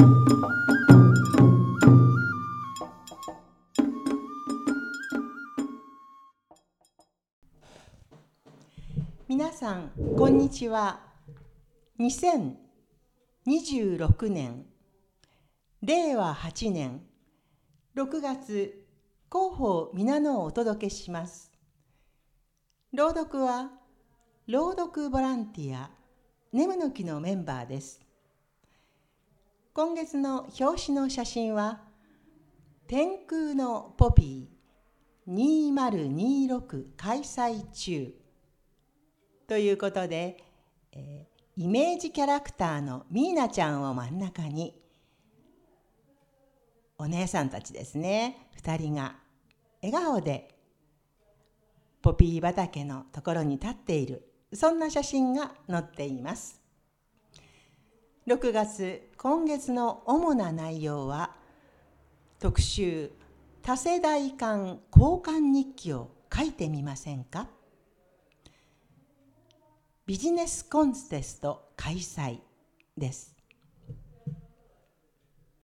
皆さんこんにちは。2026年令和8年6月広報皆野をお届けします。朗読は朗読ボランティアネムの木のメンバーです。今月の表紙の写真は天空のポピー2026開催中ということで、イメージキャラクターのミーナちゃんを真ん中にお姉さんたちですね、2人が笑顔でポピー畑のところに立っている、そんな写真が載っています。6月今月の主な内容は特集多世代間交換日記を書いてみませんか。ビジネスコンテスト開催です。